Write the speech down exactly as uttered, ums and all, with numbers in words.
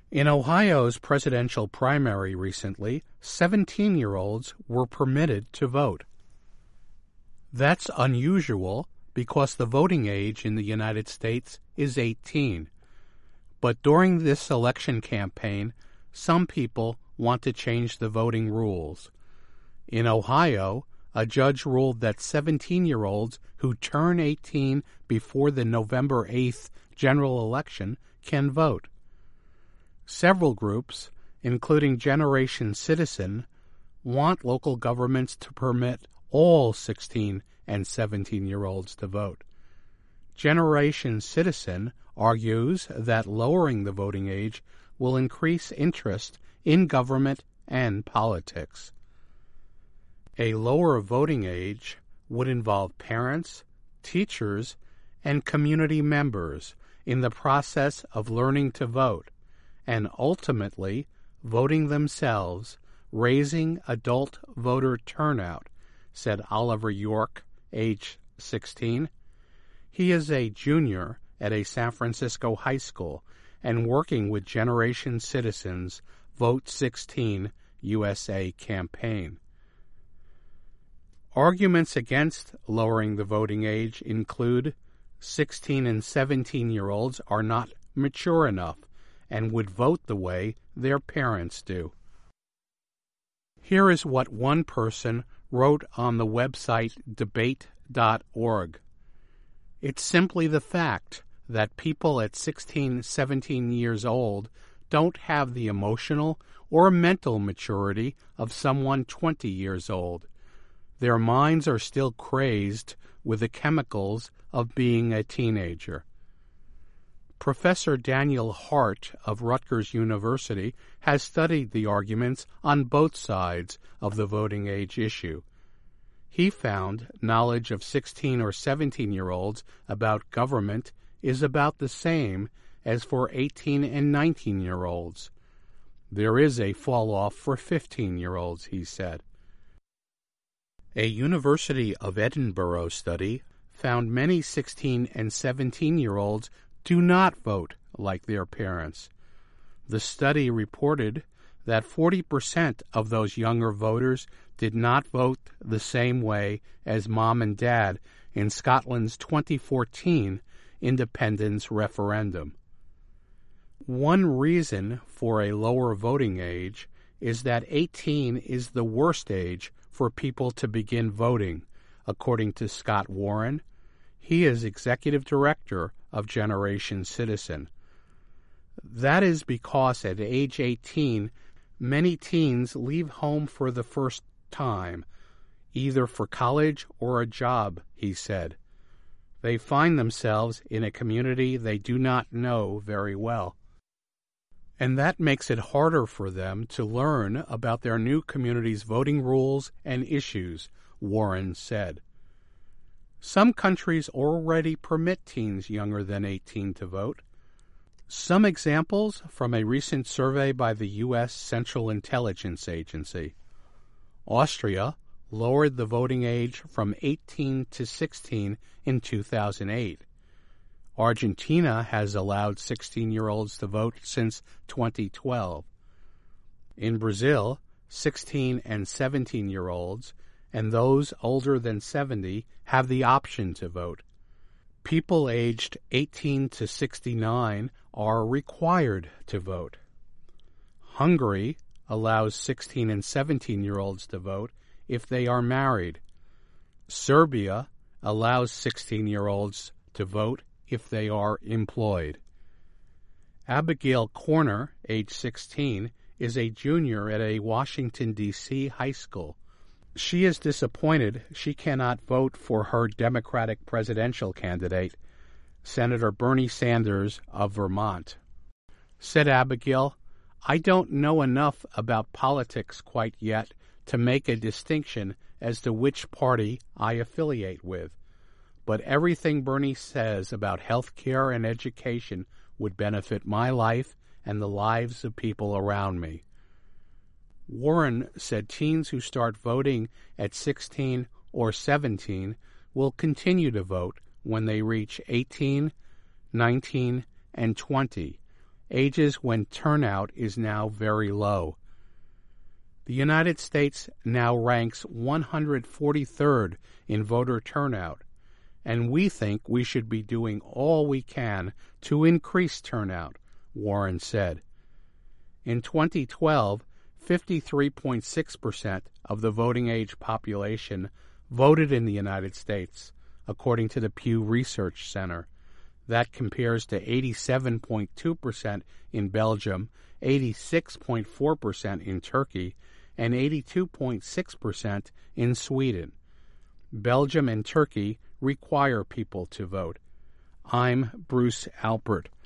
In Ohio's presidential primary recently, seventeen-year-olds were permitted to vote. That's unusual because the voting age in the United States is eighteen. But during this election campaign, some people want to change the voting rules. In Ohio, a judge ruled that seventeen-year-olds who turn eighteen before the November eighth general election can vote. Several groups, including Generation Citizen, want local governments to permit all sixteen and seventeen-year-olds to vote. Generation Citizen argues that lowering the voting age will increase interest in government and politics. A lower voting age would involve parents, teachers, and community members in the process of learning to vote, and ultimately voting themselves, raising adult voter turnout, said Oliver York, age sixteen. He is a junior at a San Francisco high school and working with Generation Citizen's Vote sixteen U S A campaign. Arguments against lowering the voting age include sixteen and seventeen-year-olds are not mature enough and would vote the way their parents do. Here is what one person wrote on the website debate dot org. It's simply the fact that people at sixteen, seventeen years old don't have the emotional or mental maturity of someone twenty years old. Their minds are still crazed with the chemicals of being a teenager. Professor Daniel Hart of Rutgers University has studied the arguments on both sides of the voting age issue. He found knowledge of sixteen or seventeen-year-olds about government is about the same as for eighteen and nineteen-year-olds. There is a fall-off for fifteen-year-olds, he said. A University of Edinburgh study found many sixteen and seventeen-year-olds do not vote like their parents. The study reported that forty percent of those younger voters did not vote the same way as mom and dad in Scotland's twenty fourteen independence referendum. One reason for a lower voting age is that eighteen is the worst age for people to begin voting, according to Scott Warren. He is executive director of Generation Citizen. That is because at age eighteen, many teens leave home for the first time, either for college or a job, he said. They find themselves in a community they do not know very well. And that makes it harder for them to learn about their new community's voting rules and issues, Warren said. Some countries already permit teens younger than eighteen to vote. Some examples from a recent survey by the U S Central Intelligence Agency. Austria lowered the voting age from eighteen to sixteen in two thousand eight. Argentina has allowed sixteen-year-olds to vote since twenty twelve. In Brazil, sixteen and seventeen-year-olds and those older than seventy have the option to vote. People aged eighteen to sixty-nine are required to vote. Hungary allows sixteen and seventeen-year-olds to vote if they are married. Serbia allows sixteen-year-olds to vote if they are employed. Abigail Corner, age sixteen, is a junior at a Washington, D C high school. She is disappointed she cannot vote for her Democratic presidential candidate, Senator Bernie Sanders of Vermont. Said Abigail, "I don't know enough about politics quite yet to make a distinction as to which party I affiliate with. But everything Bernie says about health care and education would benefit my life and the lives of people around me." Warren said teens who start voting at sixteen or seventeen will continue to vote when they reach eighteen, nineteen, and twenty, ages when turnout is now very low. The United States now ranks one hundred forty-third in voter turnout, and we think we should be doing all we can to increase turnout, Warren said. In twenty twelve, fifty-three point six percent of the voting age population voted in the United States, according to the Pew Research Center. That compares to eighty-seven point two percent in Belgium, eighty-six point four percent in Turkey, and eighty-two point six percent in Sweden. Belgium and Turkey require people to vote. I'm Bruce Alpert.